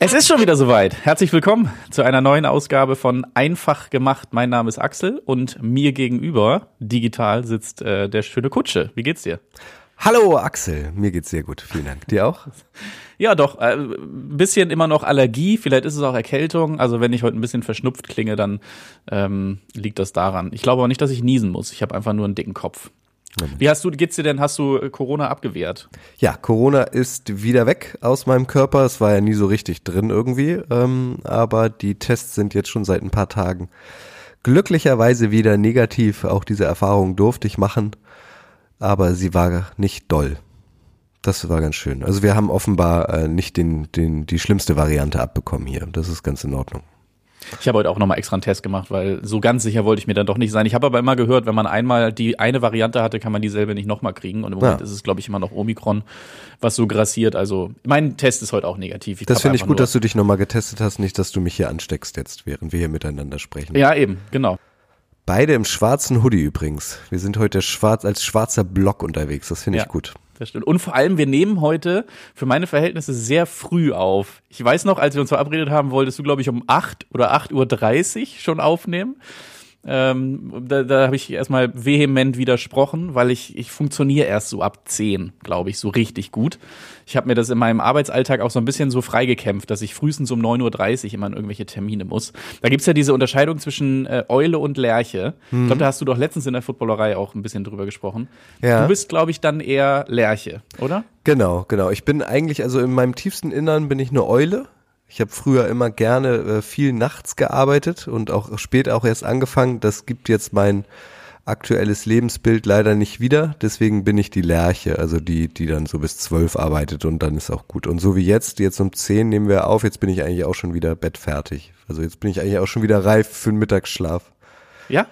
Es ist schon wieder soweit. Herzlich willkommen zu einer neuen Ausgabe von Einfach gemacht. Mein Name ist Axel und mir gegenüber, digital, sitzt der schöne Kutsche. Wie geht's dir? Hallo Axel, mir geht's sehr gut, vielen Dank. Dir auch? Ja, doch, ein bisschen immer noch Allergie, vielleicht ist es auch Erkältung. Also wenn ich heute ein bisschen verschnupft klinge, dann liegt das daran. Ich glaube aber nicht, dass ich niesen muss. Ich habe einfach nur einen dicken Kopf. Geht's dir denn? Hast du Corona abgewehrt? Ja, Corona ist wieder weg aus meinem Körper. Es war ja nie so richtig drin irgendwie, aber die Tests sind jetzt schon seit ein paar Tagen glücklicherweise wieder negativ. Auch diese Erfahrung durfte ich machen, aber sie war nicht doll. Das war ganz schön. Also wir haben offenbar nicht die schlimmste Variante abbekommen hier. Das ist ganz in Ordnung. Ich habe heute auch nochmal extra einen Test gemacht, weil so ganz sicher wollte ich mir dann doch nicht sein. Ich habe aber immer gehört, wenn man einmal die eine Variante hatte, kann man dieselbe nicht nochmal kriegen. Und im Moment ist es, glaube ich, immer noch Omikron, was so grassiert. Also mein Test ist heute auch negativ. Das finde ich gut, dass du dich nochmal getestet hast, nicht, dass du mich hier ansteckst jetzt, während wir hier miteinander sprechen. Ja, eben, genau. Beide im schwarzen Hoodie übrigens. Wir sind heute als schwarzer Block unterwegs. Das finde ich gut. Das stimmt. Und vor allem, wir nehmen heute für meine Verhältnisse sehr früh auf. Ich weiß noch, als wir uns verabredet haben, wolltest du, glaube ich, um 8 oder 8:30 Uhr schon aufnehmen. Da habe ich erstmal vehement widersprochen, weil ich funktioniere erst so ab 10, glaube ich, so richtig gut. Ich habe mir das in meinem Arbeitsalltag auch so ein bisschen so freigekämpft, dass ich frühestens um 9:30 Uhr immer in irgendwelche Termine muss. Da gibt's ja diese Unterscheidung zwischen Eule und Lerche. Ich glaube, da hast du doch letztens in der Footballerei auch ein bisschen drüber gesprochen. Ja. Du bist, glaube ich, dann eher Lerche, oder? Genau. Ich bin eigentlich, also in meinem tiefsten Innern bin ich eine Eule. Ich habe früher immer gerne viel nachts gearbeitet und auch spät auch erst angefangen. Das gibt jetzt mein aktuelles Lebensbild leider nicht wieder. Deswegen bin ich die Lerche, also die dann so bis 12 arbeitet und dann ist auch gut. Und so wie jetzt um 10 nehmen wir auf, jetzt bin ich eigentlich auch schon wieder bettfertig. Also jetzt bin ich eigentlich auch schon wieder reif für den Mittagsschlaf. Ja?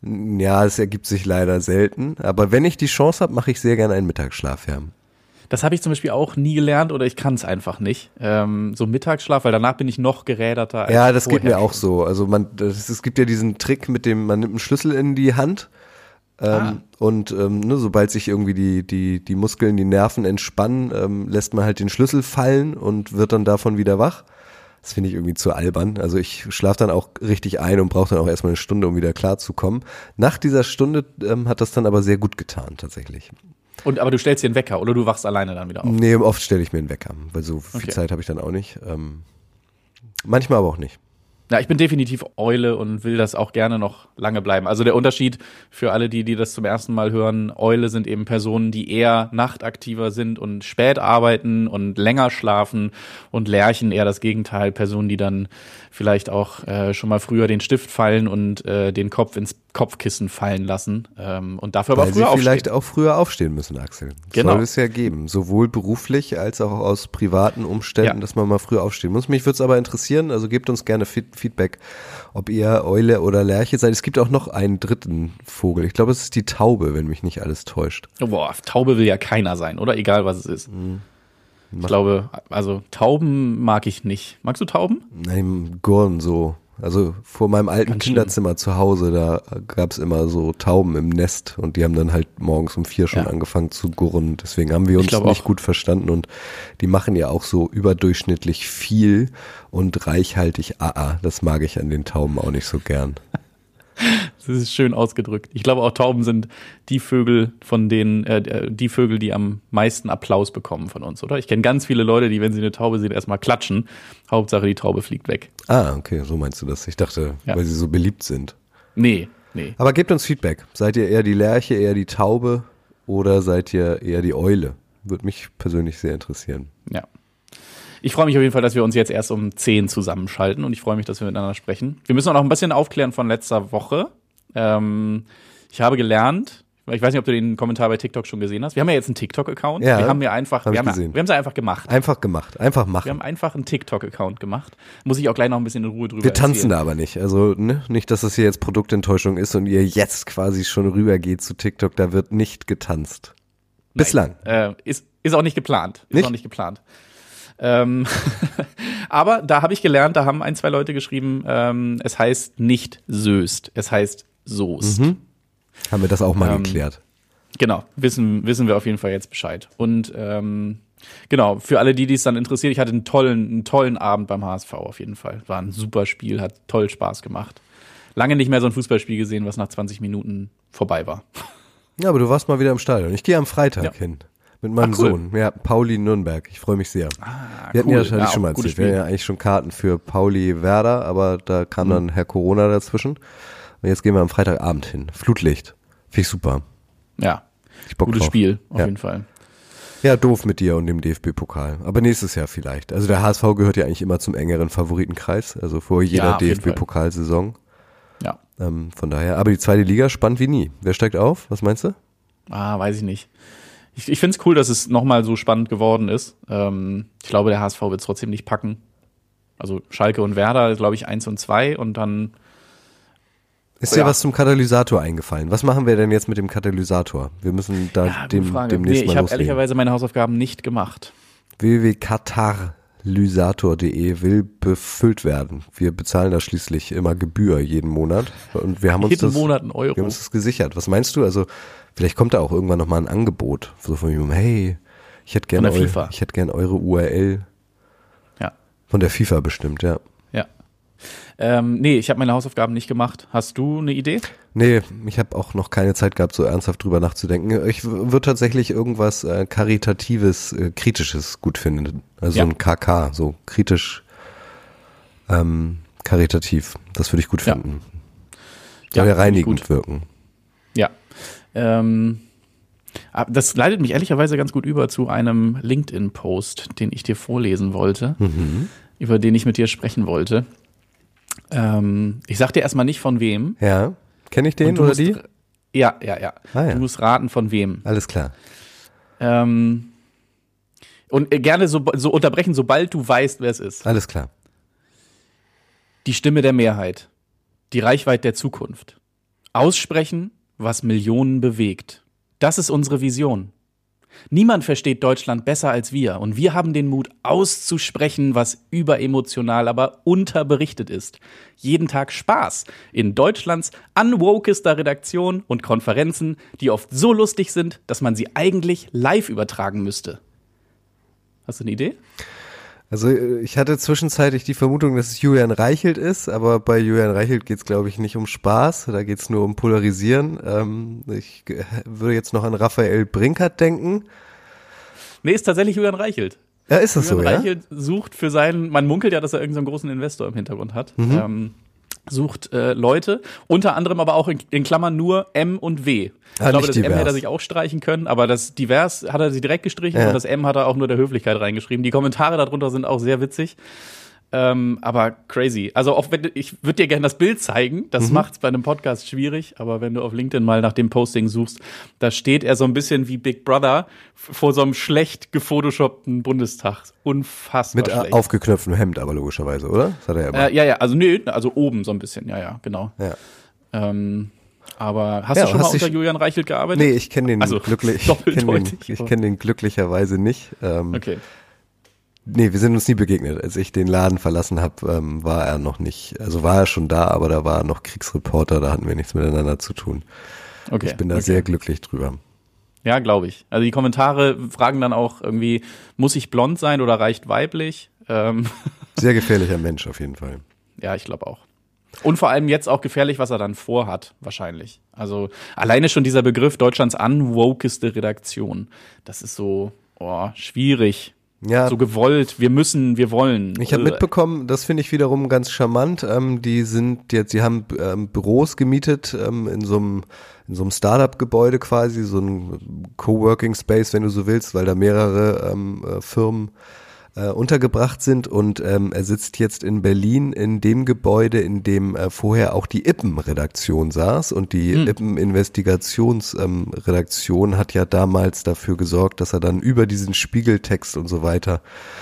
Ja, es ergibt sich leider selten. Aber wenn ich die Chance habe, mache ich sehr gerne einen Mittagsschlaf, ja. Das habe ich zum Beispiel auch nie gelernt oder ich kann es einfach nicht. So Mittagsschlaf, weil danach bin ich noch geräderter. Ja, das geht mir auch so. Also es gibt ja diesen Trick mit dem, man nimmt einen Schlüssel in die Hand und sobald sich irgendwie die Muskeln, die Nerven entspannen, lässt man halt den Schlüssel fallen und wird dann davon wieder wach. Das finde ich irgendwie zu albern. Also ich schlafe dann auch richtig ein und brauche dann auch erstmal eine Stunde, um wieder klarzukommen. Nach dieser Stunde hat das dann aber sehr gut getan, tatsächlich. Aber du stellst dir einen Wecker oder du wachst alleine dann wieder auf? Nee, oft stelle ich mir einen Wecker, weil so viel Zeit habe ich dann auch nicht. Manchmal aber auch nicht. Ja, ich bin definitiv Eule und will das auch gerne noch lange bleiben. Also der Unterschied für alle, die das zum ersten Mal hören, Eule sind eben Personen, die eher nachtaktiver sind und spät arbeiten und länger schlafen und Lerchen eher das Gegenteil, Personen, die dann vielleicht auch schon mal früher den Stift fallen und den Kopf ins Kopfkissen fallen lassen und dafür aber früher aufstehen. Vielleicht auch früher aufstehen müssen, Axel. Genau. Soll es ja geben, sowohl beruflich als auch aus privaten Umständen, dass man mal früher aufstehen muss. Mich würde es aber interessieren, also gebt uns gerne Feedback, ob ihr Eule oder Lerche seid. Es gibt auch noch einen dritten Vogel. Ich glaube, es ist die Taube, wenn mich nicht alles täuscht. Boah, Taube will ja keiner sein, oder? Egal, was es ist. Ich glaube, also Tauben mag ich nicht. Magst du Tauben? Nein, Gurren so. Also vor meinem alten Kinderzimmer zu Hause, da gab's immer so Tauben im Nest und die haben dann halt morgens um 4 schon angefangen zu gurren. Deswegen haben wir uns nicht gut verstanden und die machen ja auch so überdurchschnittlich viel und reichhaltig AA. Das mag ich an den Tauben auch nicht so gern. Das ist schön ausgedrückt. Ich glaube auch Tauben sind die Vögel, die am meisten Applaus bekommen von uns, oder? Ich kenne ganz viele Leute, die, wenn sie eine Taube sehen, erstmal klatschen. Hauptsache, die Taube fliegt weg. Ah, okay, so meinst du das. Ich dachte, weil sie so beliebt sind. Nee. Aber gebt uns Feedback. Seid ihr eher die Lerche, eher die Taube oder seid ihr eher die Eule? Würde mich persönlich sehr interessieren. Ja. Ich freue mich auf jeden Fall, dass wir uns jetzt erst um 10 zusammenschalten und ich freue mich, dass wir miteinander sprechen. Wir müssen auch noch ein bisschen aufklären von letzter Woche. Ich habe gelernt, ich weiß nicht, ob du den Kommentar bei TikTok schon gesehen hast. Wir haben ja jetzt einen TikTok-Account. Ja, wir haben es einfach gemacht. Einfach machen. Wir haben einfach einen TikTok-Account gemacht. Muss ich auch gleich noch ein bisschen in Ruhe drüber Wir tanzen erzählen. Da aber nicht. Also nicht, dass das hier jetzt Produktenttäuschung ist und ihr jetzt quasi schon rübergeht zu TikTok. Da wird nicht getanzt. Bislang. Ist auch nicht geplant. Aber da habe ich gelernt, da haben 1, 2 Leute geschrieben, es heißt nicht Söst, es heißt Soest. Haben wir das auch mal geklärt. Genau, wissen wir auf jeden Fall jetzt Bescheid. Und Genau, für alle, die es dann interessiert, ich hatte einen tollen Abend beim HSV auf jeden Fall. War ein super Spiel, hat toll Spaß gemacht. Lange nicht mehr so ein Fußballspiel gesehen, was nach 20 Minuten vorbei war. Ja, aber du warst mal wieder im Stadion. Ich gehe am Freitag hin. Mit meinem cool. Sohn. Ja, Pauli Nürnberg. Ich freue mich sehr. Wir hatten ja wahrscheinlich schon mal erzählt. Wir hatten ja eigentlich schon Karten für Pauli Werder, aber da kam dann Herr Corona dazwischen. Und jetzt gehen wir am Freitagabend hin. Flutlicht. Finde ich super. Ja, Bock gutes drauf. Spiel, auf jeden Fall. Ja, doof mit dir und dem DFB-Pokal. Aber nächstes Jahr vielleicht. Also der HSV gehört ja eigentlich immer zum engeren Favoritenkreis. Also vor jeder DFB-Pokalsaison. Ja. Von daher. Aber die zweite Liga spannend wie nie. Wer steigt auf? Was meinst du? Weiß ich nicht. Ich finde es cool, dass es nochmal so spannend geworden ist. Ich glaube, der HSV wird es trotzdem nicht packen. Also Schalke und Werder, glaube ich, 1 und 2 und dann. Ist dir was zum Katalysator eingefallen? Was machen wir denn jetzt mit dem Katalysator? Wir müssen da demnächst mal loslegen. Ich habe ehrlicherweise meine Hausaufgaben nicht gemacht. www.katalysator.de will befüllt werden. Wir bezahlen da schließlich immer Gebühr jeden Monat. Und wir haben uns Monat einen Euro. Wir haben uns das gesichert. Was meinst du? Also vielleicht kommt da auch irgendwann nochmal ein Angebot. So von ihm, hey, ich hätte gerne eure URL. Ja. Von der FIFA bestimmt, ja. Ja. Nee, ich habe meine Hausaufgaben nicht gemacht. Hast du eine Idee? Nee, ich habe auch noch keine Zeit gehabt, so ernsthaft drüber nachzudenken. Ich würde tatsächlich irgendwas Karitatives, Kritisches gut finden. Also so ein KK, so kritisch, karitativ. Das würde ich gut finden. Soll ja reinigend wirken. Ja. Das leitet mich ehrlicherweise ganz gut über zu einem LinkedIn-Post, den ich dir vorlesen wollte, über den ich mit dir sprechen wollte. Ich sag dir erstmal nicht von wem. Ja. Kenne ich den oder die? Ja. Ja. Du musst raten, von wem. Alles klar. Und gerne so unterbrechen, sobald du weißt, wer es ist. Alles klar. Die Stimme der Mehrheit. Die Reichweite der Zukunft. Aussprechen, was Millionen bewegt. Das ist unsere Vision. Niemand versteht Deutschland besser als wir und wir haben den Mut auszusprechen, was überemotional, aber unterberichtet ist. Jeden Tag Spaß in Deutschlands unwokester Redaktion und Konferenzen, die oft so lustig sind, dass man sie eigentlich live übertragen müsste. Hast du eine Idee? Also ich hatte zwischenzeitlich die Vermutung, dass es Julian Reichelt ist, aber bei Julian Reichelt geht es, glaube ich, nicht um Spaß, da geht es nur um Polarisieren. Ich würde jetzt noch an Raphael Brinkert denken. Nee, ist tatsächlich Julian Reichelt. Ja, ist das Julian so, Reichelt sucht für man munkelt ja, dass er irgendeinen großen Investor im Hintergrund hat. Sucht Leute, unter anderem aber auch in Klammern nur M und W. Ich glaube, das M hätte er sich auch streichen können, aber das divers hat er sich direkt gestrichen und das M hat er auch nur der Höflichkeit reingeschrieben. Die Kommentare darunter sind auch sehr witzig, aber crazy. Also auch wenn ich würde dir gerne das Bild zeigen, das macht's bei einem Podcast schwierig, aber wenn du auf LinkedIn mal nach dem Posting suchst, da steht er so ein bisschen wie Big Brother vor so einem schlecht gefotoshoppten Bundestag. Unfassbar mit schlecht. Aufgeknöpftem Hemd aber logischerweise, oder? Das hat er ja immer. Ja, also oben so ein bisschen, ja, genau. Ja. Aber hast du schon mal unter Julian Reichelt gearbeitet? Nee, ich kenne den, kenn den glücklicherweise nicht. Okay. Nee, wir sind uns nie begegnet. Als ich den Laden verlassen habe, war er noch nicht, also war er schon da, aber da war er noch Kriegsreporter, da hatten wir nichts miteinander zu tun. Okay. Ich bin da sehr glücklich drüber. Ja, glaube ich. Also die Kommentare fragen dann auch irgendwie, muss ich blond sein oder reicht weiblich? Sehr gefährlicher Mensch auf jeden Fall. Ja, ich glaube auch. Und vor allem jetzt auch gefährlich, was er dann vorhat, wahrscheinlich. Also alleine schon dieser Begriff Deutschlands unwokeste Redaktion. Das ist so schwierig. Ja. So gewollt, wir wollen. Ich habe mitbekommen, das finde ich wiederum ganz charmant. Die haben Büros gemietet in so einem Startup-Gebäude quasi, so ein Coworking Space, wenn du so willst, weil da mehrere Firmen untergebracht sind und er sitzt jetzt in Berlin in dem Gebäude, in dem vorher auch die Ippen-Redaktion saß und die Ippen-Investigationsredaktion hat ja damals dafür gesorgt, dass er dann über diesen Spiegeltext und so weiter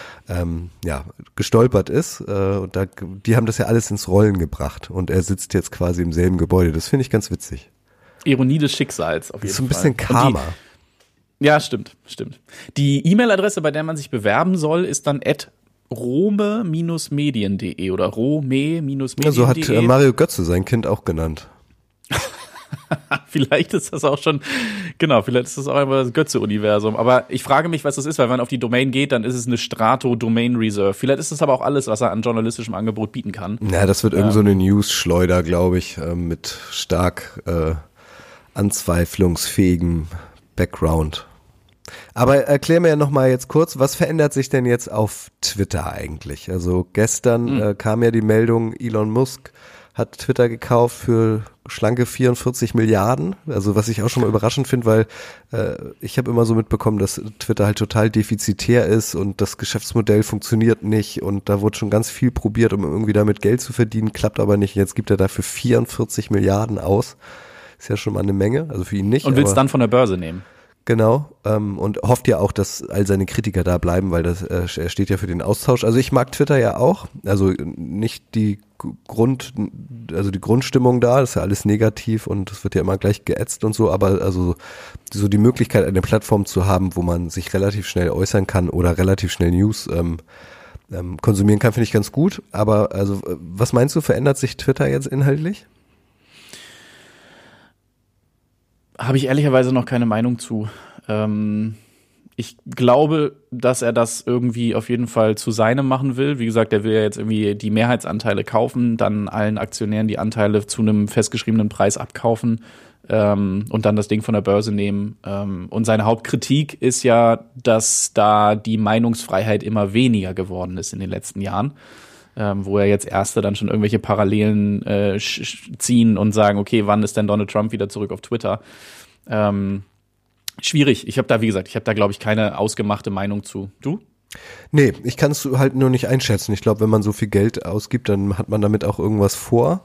gestolpert ist und die haben das ja alles ins Rollen gebracht und er sitzt jetzt quasi im selben Gebäude. Das finde ich ganz witzig. Ironie des Schicksals auf jeden Fall. Das ist so ein bisschen Karma. Ja, stimmt. Die E-Mail-Adresse, bei der man sich bewerben soll, ist dann @rome-medien.de oder rome-medien.de. Ja, so hat Mario Götze sein Kind auch genannt. Vielleicht ist das auch schon, genau, vielleicht ist das auch einfach das Götze-Universum. Aber ich frage mich, was das ist, weil wenn man auf die Domain geht, dann ist es eine Strato Domain Reserve. Vielleicht ist das aber auch alles, was er an journalistischem Angebot bieten kann. Ja, das wird irgend so eine News-Schleuder, glaube ich, mit stark anzweiflungsfähigem Background. Aber erklär mir ja noch mal jetzt kurz, was verändert sich denn jetzt auf Twitter eigentlich? Also gestern kam ja die Meldung, Elon Musk hat Twitter gekauft für schlanke 44 Milliarden. Also was ich auch schon mal überraschend finde, weil ich habe immer so mitbekommen, dass Twitter halt total defizitär ist und das Geschäftsmodell funktioniert nicht und da wurde schon ganz viel probiert, um irgendwie damit Geld zu verdienen, klappt aber nicht. Jetzt gibt er dafür 44 Milliarden aus. Ist ja schon mal eine Menge, also für ihn nicht. Und will es dann von der Börse nehmen. Genau, und hofft ja auch, dass all seine Kritiker da bleiben, weil er steht ja für den Austausch. Also ich mag Twitter ja auch, also nicht die Grundstimmung da, das ist ja alles negativ und es wird ja immer gleich geätzt und so, aber also so die Möglichkeit, eine Plattform zu haben, wo man sich relativ schnell äußern kann oder relativ schnell News konsumieren kann, finde ich ganz gut. Aber also was meinst du, verändert sich Twitter jetzt inhaltlich? Habe ich ehrlicherweise noch keine Meinung zu. Ich glaube, dass er das irgendwie auf jeden Fall zu seinem machen will. Wie gesagt, er will ja jetzt irgendwie die Mehrheitsanteile kaufen, dann allen Aktionären die Anteile zu einem festgeschriebenen Preis abkaufen und dann das Ding von der Börse nehmen. Und seine Hauptkritik ist ja, dass da die Meinungsfreiheit immer weniger geworden ist in den letzten Jahren. Wo er jetzt Erste dann schon irgendwelche Parallelen ziehen und sagen, okay, wann ist denn Donald Trump wieder zurück auf Twitter? Schwierig. Ich habe da, wie gesagt, glaube ich, keine ausgemachte Meinung zu. Du? Nee, ich kann es halt nur nicht einschätzen. Ich glaube, wenn man so viel Geld ausgibt, dann hat man damit auch irgendwas vor.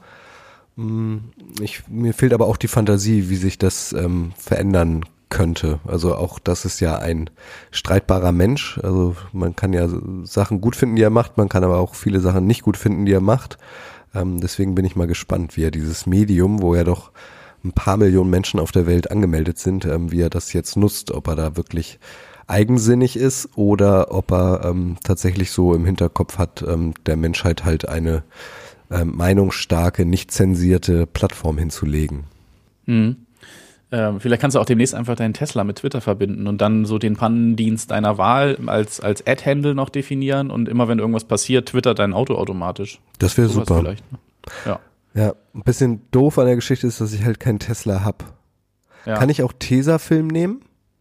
Mir fehlt aber auch die Fantasie, wie sich das verändern könnte. Also auch das ist ja ein streitbarer Mensch. Also man kann ja Sachen gut finden, die er macht, man kann aber auch viele Sachen nicht gut finden, die er macht. Deswegen bin ich mal gespannt, wie er dieses Medium, wo ja doch ein paar Millionen Menschen auf der Welt angemeldet sind, wie er das jetzt nutzt, ob er da wirklich eigensinnig ist oder ob er tatsächlich so im Hinterkopf hat, der Menschheit halt eine meinungsstarke, nicht zensierte Plattform hinzulegen. Mhm. Vielleicht kannst du auch demnächst einfach deinen Tesla mit Twitter verbinden und dann so den Pannendienst deiner Wahl als Ad-Handle noch definieren und immer wenn irgendwas passiert, twittert dein Auto automatisch. Das wäre super. Vielleicht, ne? Ja. Ja, ein bisschen doof an der Geschichte ist, dass ich halt keinen Tesla hab. Ja. Kann ich auch Tesafilm nehmen?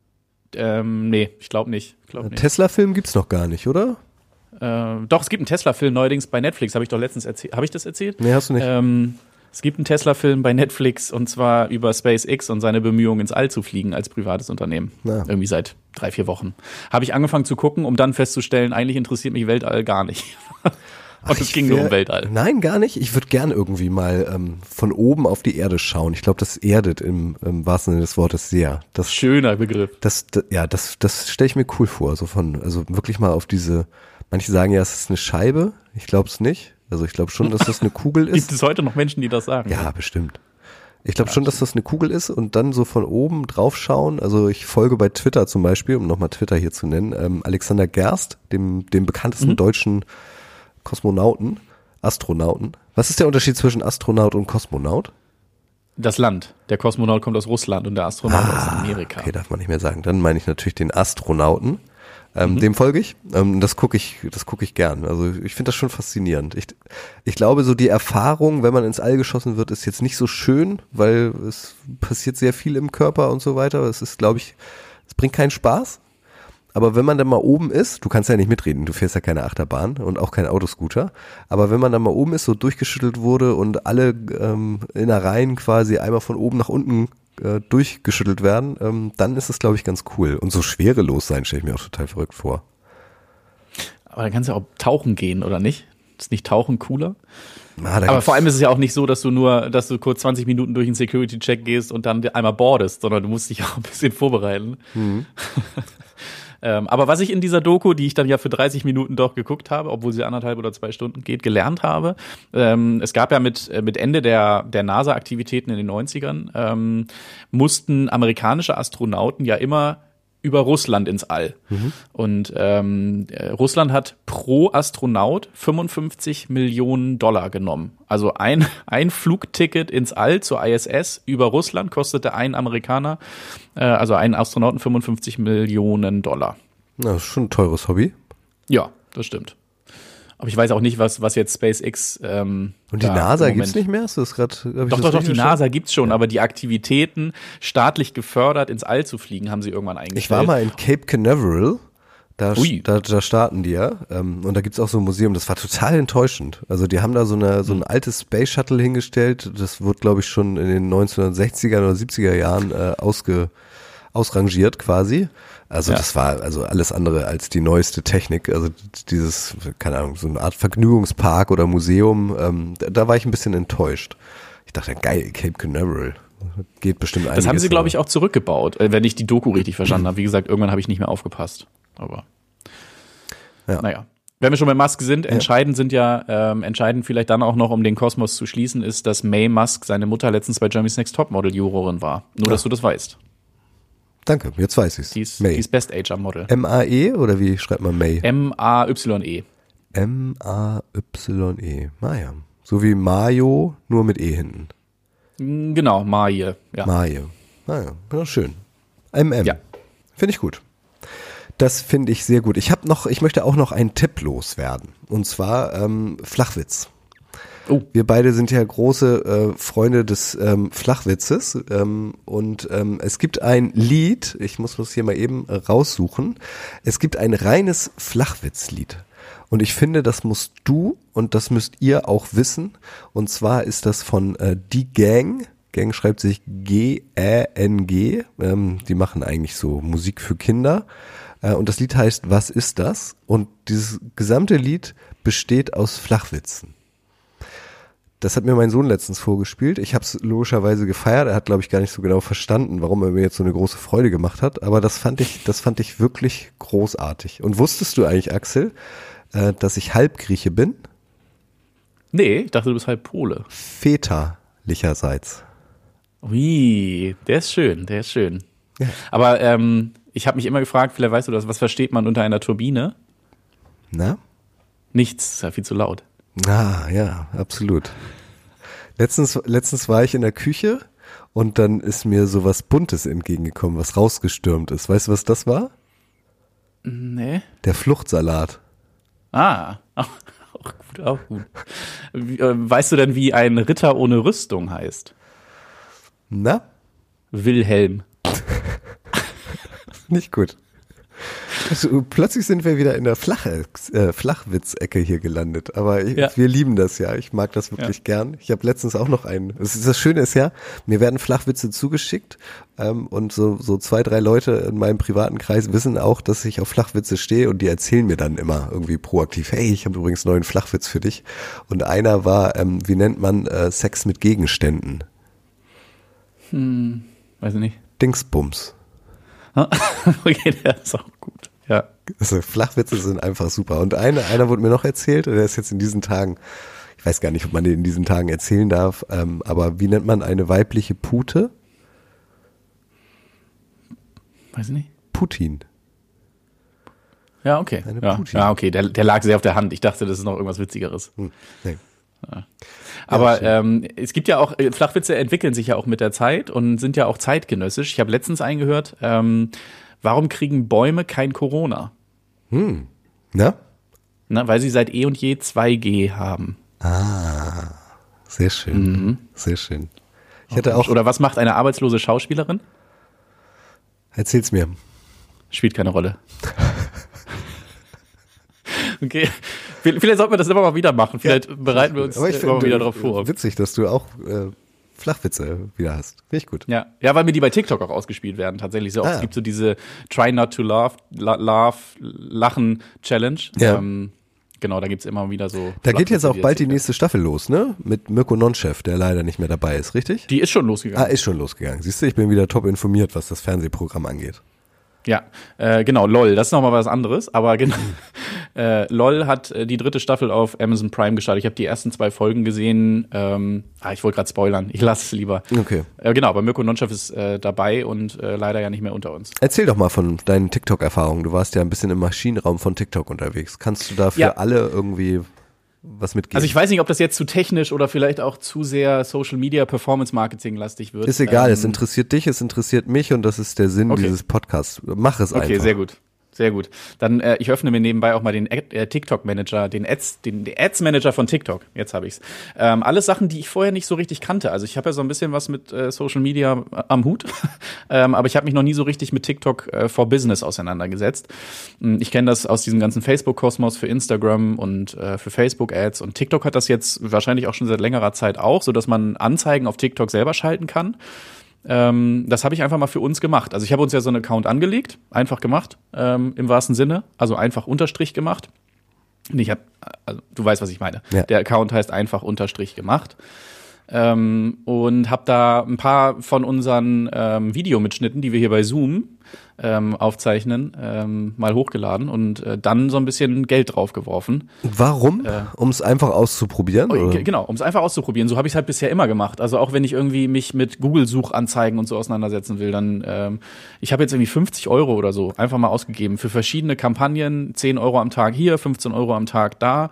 Nee, ich glaube nicht. Tesla-Film gibt's noch gar nicht, oder? Doch, es gibt einen Tesla-Film neuerdings bei Netflix, habe ich doch letztens erzählt. Habe ich das erzählt? Nee, hast du nicht. Es gibt einen Tesla-Film bei Netflix und zwar über SpaceX und seine Bemühungen ins All zu fliegen als privates Unternehmen. Ja. Irgendwie seit 3-4 Wochen. Habe ich angefangen zu gucken, um dann festzustellen, eigentlich interessiert mich Weltall gar nicht. Und es ging nur um Weltall. Nein, gar nicht. Ich würde gern irgendwie mal von oben auf die Erde schauen. Ich glaube, das erdet im wahrsten Sinne des Wortes sehr. Schöner Begriff. Das stelle ich mir cool vor. Also wirklich mal auf diese, manche sagen ja, es ist eine Scheibe. Ich glaube es nicht. Also ich glaube schon, dass das eine Kugel ist. Gibt es heute noch Menschen, die das sagen? Ja, bestimmt. Ich glaube schon, dass das eine Kugel ist und dann so von oben drauf schauen. Also ich folge bei Twitter zum Beispiel, um nochmal Twitter hier zu nennen, Alexander Gerst, dem bekanntesten deutschen Astronauten. Was ist der Unterschied zwischen Astronaut und Kosmonaut? Das Land. Der Kosmonaut kommt aus Russland und der Astronaut aus Amerika. Okay, darf man nicht mehr sagen. Dann meine ich natürlich den Astronauten. Dem folge ich. Das gucke ich gern. Also ich finde das schon faszinierend. Ich glaube, so die Erfahrung, wenn man ins All geschossen wird, ist jetzt nicht so schön, weil es passiert sehr viel im Körper und so weiter. Es ist, glaube ich, es bringt keinen Spaß. Aber wenn man dann mal oben ist, du kannst ja nicht mitreden, du fährst ja keine Achterbahn und auch kein Autoscooter, aber wenn man dann mal oben ist, so durchgeschüttelt wurde und alle Innereien quasi einmal von oben nach unten durchgeschüttelt werden, dann ist es, glaube ich, ganz cool. Und so schwerelos sein, stelle ich mir auch total verrückt vor. Aber dann kannst du ja auch tauchen gehen, oder nicht? Ist nicht Tauchen cooler? Aber vor allem ist es ja auch nicht so, dass du kurz 20 Minuten durch einen Security-Check gehst und dann einmal boardest, sondern du musst dich auch ein bisschen vorbereiten. Mhm. Aber was ich in dieser Doku, die ich dann ja für 30 Minuten doch geguckt habe, obwohl sie 1,5 oder 2 Stunden geht, gelernt habe, es gab ja mit Ende der NASA-Aktivitäten in den 90ern, mussten amerikanische Astronauten ja immer über Russland ins All. Und Russland hat pro Astronaut 55 Millionen Dollar genommen. Also ein Flugticket ins All zur ISS über Russland kostete ein Amerikaner, also einen Astronauten 55 Millionen Dollar. Na, das ist schon ein teures Hobby. Ja, das stimmt. Aber ich weiß auch nicht, was jetzt SpaceX. Und die NASA gibt's nicht mehr? Hast du das grad, Doch, die NASA gibt's schon, aber die Aktivitäten, staatlich gefördert ins All zu fliegen, haben sie irgendwann eingestellt. Ich war mal in Cape Canaveral, da starten die ja, und da gibt's auch so ein Museum, das war total enttäuschend. Also die haben da so ein altes Space Shuttle hingestellt, das wurde, glaube ich, schon in den 1960er oder 70er Jahren ausrangiert quasi. Also das war also alles andere als die neueste Technik. Also dieses, keine Ahnung, so eine Art Vergnügungspark oder Museum, da war ich ein bisschen enttäuscht. Ich dachte, geil, Cape Canaveral. Geht bestimmt einiges. Das haben sie, glaube ich, auch zurückgebaut, wenn ich die Doku richtig verstanden habe. Wie gesagt, irgendwann habe ich nicht mehr aufgepasst. Aber naja. Wenn wir schon bei Musk sind, entscheidend vielleicht dann auch noch, um den Kosmos zu schließen, ist, dass Mae Musk seine Mutter letztens bei Germany's Next Topmodel Jurorin war. Nur, dass du das weißt. Danke, jetzt weiß ich's. Die ist Best Ager Model. M-A-E oder wie schreibt man May? M-A-Y-E. M-A-Y-E. Naja. So wie Mayo, nur mit E hinten. Genau, Maje. Ja. Maje. Naja, ja, schön. M-M. Ja. Finde ich gut. Das finde ich sehr gut. Ich möchte auch noch einen Tipp loswerden. Und zwar Flachwitz. Oh. Wir beide sind ja große Freunde des Flachwitzes und es gibt ein Lied, ich muss das hier mal eben raussuchen, es gibt ein reines Flachwitzlied und ich finde, das musst du und das müsst ihr auch wissen und zwar ist das von Die Gang. Gang schreibt sich G-A-N-G, die machen eigentlich so Musik für Kinder und das Lied heißt Was ist das? Und dieses gesamte Lied besteht aus Flachwitzen. Das hat mir mein Sohn letztens vorgespielt. Ich habe es logischerweise gefeiert. Er hat, glaube ich, gar nicht so genau verstanden, warum er mir jetzt so eine große Freude gemacht hat. Aber das fand ich wirklich großartig. Und wusstest du eigentlich, Axel, dass ich Halbgrieche bin? Nee, ich dachte, du bist halb Pole. Väterlicherseits. Ui, der ist schön. Ja. Aber ich habe mich immer gefragt, vielleicht weißt du das, was versteht man unter einer Turbine? Na? Nichts, ist ja viel zu laut. Ah, ja, absolut. Letztens war ich in der Küche und dann ist mir so was Buntes entgegengekommen, was rausgestürmt ist. Weißt du, was das war? Nee. Der Fluchtsalat. Ah, auch gut. Weißt du denn, wie ein Ritter ohne Rüstung heißt? Na? Wilhelm. Nicht gut. Also, plötzlich sind wir wieder in der Flachwitz-Ecke hier gelandet. Aber wir lieben das ja. Ich mag das wirklich gern. Ich habe letztens auch noch einen. Das Schöne ist ja, mir werden Flachwitze zugeschickt und so 2, 3 Leute in meinem privaten Kreis wissen auch, dass ich auf Flachwitze stehe und die erzählen mir dann immer irgendwie proaktiv, hey, ich habe übrigens einen neuen Flachwitz für dich. Und einer war, wie nennt man Sex mit Gegenständen? Weiß ich nicht. Dingsbums. Okay, der ist auch gut. Ja. Also Flachwitze sind einfach super. Und einer wurde mir noch erzählt, und der ist jetzt in diesen Tagen, ich weiß gar nicht, ob man den in diesen Tagen erzählen darf, aber wie nennt man eine weibliche Pute? Weiß ich nicht. Putin. Ja, okay. Putin. Ja, okay, der lag sehr auf der Hand. Ich dachte, das ist noch irgendwas Witzigeres. Nee. Ja. Aber es gibt ja auch, Flachwitze entwickeln sich ja auch mit der Zeit und sind ja auch zeitgenössisch. Ich habe letztens eingehört, warum kriegen Bäume kein Corona? Na, weil sie seit eh und je 2G haben. Ah, sehr schön. Sehr schön. Ich hatte auch. Oder was macht eine arbeitslose Schauspielerin? Erzähl's mir. Spielt keine Rolle. Okay. Vielleicht sollten wir das immer mal wieder machen. Vielleicht bereiten wir uns immer mal wieder darauf vor. Witzig, dass du auch Flachwitze wieder hast. Finde ich gut. Ja, weil mir die bei TikTok auch ausgespielt werden. Tatsächlich so. Es gibt so diese Try Not to Laugh, Lachen Challenge. Ja. Genau, da gibt's immer wieder so. Da geht jetzt auch bald die nächste Staffel los, ne? Mit Mirko Nonchef, der leider nicht mehr dabei ist, richtig? Die ist schon losgegangen. Ist schon losgegangen. Siehst du, ich bin wieder top informiert, was das Fernsehprogramm angeht. Ja, genau, LOL, das ist nochmal was anderes, aber genau, LOL hat die 3. Staffel auf Amazon Prime gestartet. Ich habe die ersten 2 Folgen gesehen. Ich wollte gerade spoilern. Ich lasse es lieber. Okay. Genau, aber Mirko Nonchev ist dabei und leider ja nicht mehr unter uns. Erzähl doch mal von deinen TikTok-Erfahrungen. Du warst ja ein bisschen im Maschinenraum von TikTok unterwegs. Kannst du da für alle irgendwie was mitgeben? Also ich weiß nicht, ob das jetzt zu technisch oder vielleicht auch zu sehr Social Media Performance Marketing lastig wird. Ist egal, es interessiert dich, es interessiert mich und das ist der Sinn dieses Podcasts. Mach es einfach. Okay, sehr gut. Sehr gut. Dann ich öffne mir nebenbei auch mal den TikTok-Manager, den Ads-Manager von TikTok. Jetzt habe ich's. Alles Sachen, die ich vorher nicht so richtig kannte. Also ich habe ja so ein bisschen was mit Social Media am Hut, aber ich habe mich noch nie so richtig mit TikTok for Business auseinandergesetzt. Ich kenne das aus diesem ganzen Facebook-Kosmos für Instagram und für Facebook-Ads. Und TikTok hat das jetzt wahrscheinlich auch schon seit längerer Zeit auch, so dass man Anzeigen auf TikTok selber schalten kann. Das habe ich einfach mal für uns gemacht. Also ich habe uns ja so einen Account angelegt, einfach gemacht, im wahrsten Sinne, also einfach Unterstrich gemacht. Also du weißt, was ich meine. Ja. Der Account heißt einfach Unterstrich gemacht. Und habe da ein paar von unseren Videomitschnitten, die wir hier bei Zoom aufzeichnen, mal hochgeladen und dann so ein bisschen Geld draufgeworfen. Warum? Um es einfach auszuprobieren? Oder? Genau, um es einfach auszuprobieren. So habe ich es halt bisher immer gemacht. Also auch wenn ich irgendwie mich mit Google-Suchanzeigen und so auseinandersetzen will, dann ich habe jetzt irgendwie 50 € oder so einfach mal ausgegeben für verschiedene Kampagnen, 10 € am Tag hier, 15 € am Tag da.